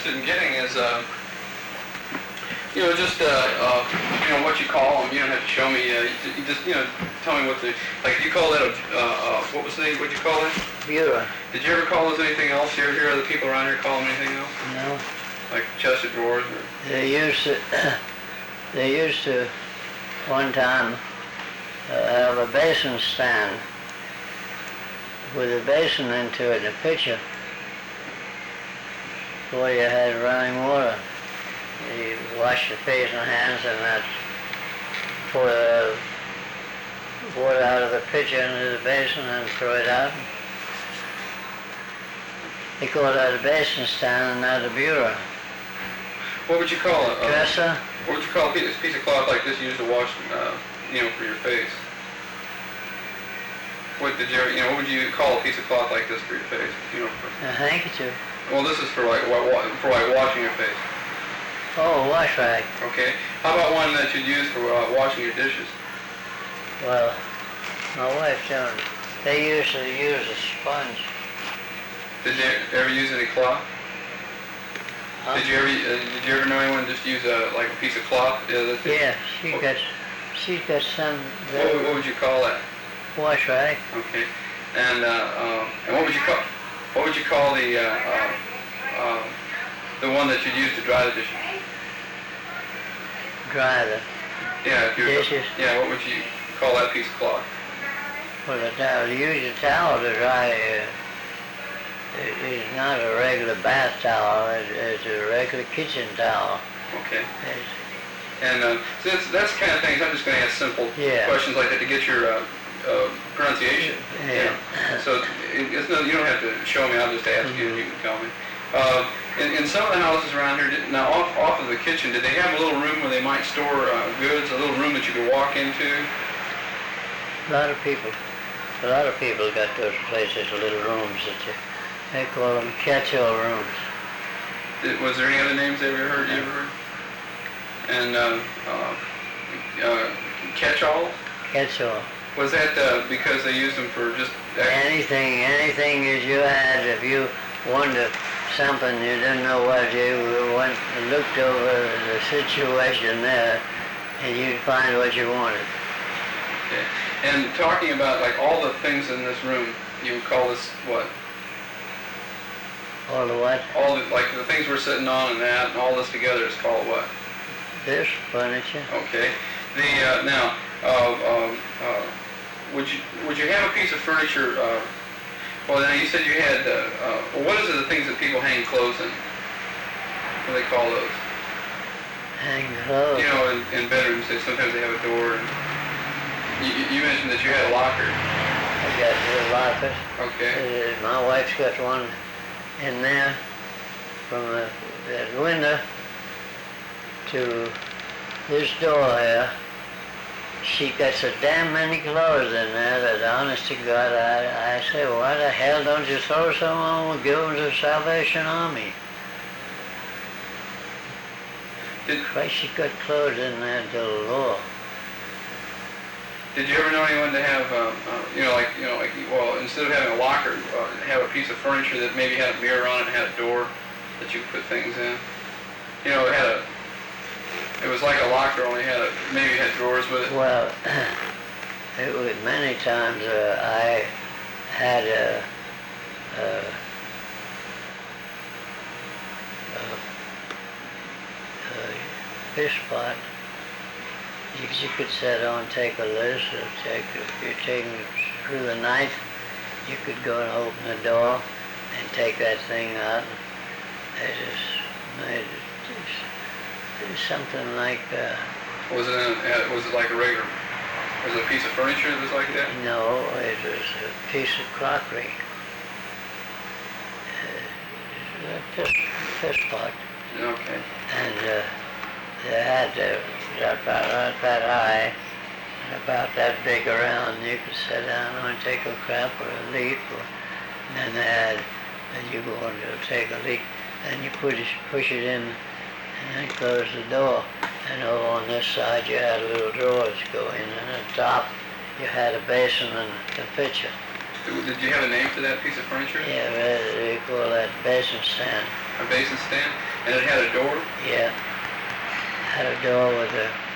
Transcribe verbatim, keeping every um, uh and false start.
interested in getting is, uh, you know, just, uh, uh, you know, what you call them. You don't have to show me. Uh, you just, you know, tell me what the, like, you call that a, uh, uh, what was the name, what'd you call it? Bureau. Did you ever call those anything else? You ever hear other people around here call them anything else? No. Like chest of drawers? Or? They used to, they used to, one time, uh, have a basin stand with a basin into it, a pitcher, where you had running water. You wash your face and hands and that, pour the water out of the pitcher into the basin and throw it out. They call that a basin stand and not a bureau. What would you call it? Uh, Dresser? What would you call a piece, piece of cloth like this used to wash, uh, you know, for your face? What did you, you know, what would you call a piece of cloth like this for your face? You know, for, A handkerchief. well, this is for like for like washing your face. Oh, wash rag. Okay. How about one that you'd use for uh, washing your dishes? Well, my wife don't. They usually use a sponge. Did you ever use any cloth? Huh? Did you ever uh, did you ever know anyone just use a like a piece of cloth? Yeah, that's it. Yeah, she What- got, she's got some What, would- what would you call that? wash rag. Okay. And uh, um, and what would you call what would you call the uh, uh, uh, the one that you'd use to dry the dishes? Dry the, Yeah, if you Dishes. Yeah, what would you call that piece of cloth? well, the towel, use a towel to dry, uh, it, it's not a regular bath towel, it, it's a regular kitchen towel. Okay. It's, And uh, so that's that's the kind of things. I'm just going to ask simple Yeah. questions like that to get your uh, uh, pronunciation. Yeah. So it, it's no, you don't have to show me. I'll just ask you, and you can tell me. Uh, in, in some of the houses around here, did, now off off of the kitchen, did they have a little room where they might store uh, goods? A little room that you could walk into? a lot of people, a lot of people got those places, little rooms that you, they call them catch-all rooms. Did, was there any other names they ever heard? You ever heard? And uh, uh, uh, catch-all? Catch-all. Was that uh, because they used them for just? Anything, anything that you had, if you wanted something you didn't know what, you went and looked over the situation there, and you'd find what you wanted. Okay. And talking about like all the things in this room, you would call this what? All the what? All the like the things we're sitting on and that, and all this together is called what? This furniture. Okay. The uh, now, uh, um, uh, would you would you have a piece of furniture? Uh, well, now you said you had. Uh, uh, well, what is it, the things that people hang clothes in? What do they call those? Hang clothes. You know, in, in bedrooms, they sometimes they have a door. And you, you mentioned that you had a locker. I got a locker. Okay. Uh, my wife's got one in there from the, that window to this door here. She got so damn many clothes in there that honest to God, I, I say, why the hell don't you throw some on and give them to the Salvation Army? Did, Christ, she got clothes in there to the law. Did you ever know anyone to have, uh, uh, you know, like, you know, like, well, instead of having a locker, uh, have a piece of furniture that maybe had a mirror on it and had a door that you could put things in? You know, it had a, it was like a locker, only had a, maybe it had drawers with it. Well, it was many times uh, I had a, a, a, a fish pot. You, you could sit on, take a list, or take, if you're taking it through the night, you could go and open the door and take that thing out. And it just made it just, it's something like, uh, Was it, in, uh, was it like a regular, was it a piece of furniture that was like that? no, it was a piece of crockery. Uh, a fish, fish pot. Okay. And uh, they had uh, about, about that high, and about that big around. You could sit down and take a crap or a leak, or, and then they had, and you go in to take a leak, and you push it, push it in, and then close the door. And over on this side you had little drawers go in, and on top you had a basin and a pitcher. Did you have a name for that piece of furniture? Yeah, they call that basin stand. A basin stand? And it had a door? Yeah. Had a door with a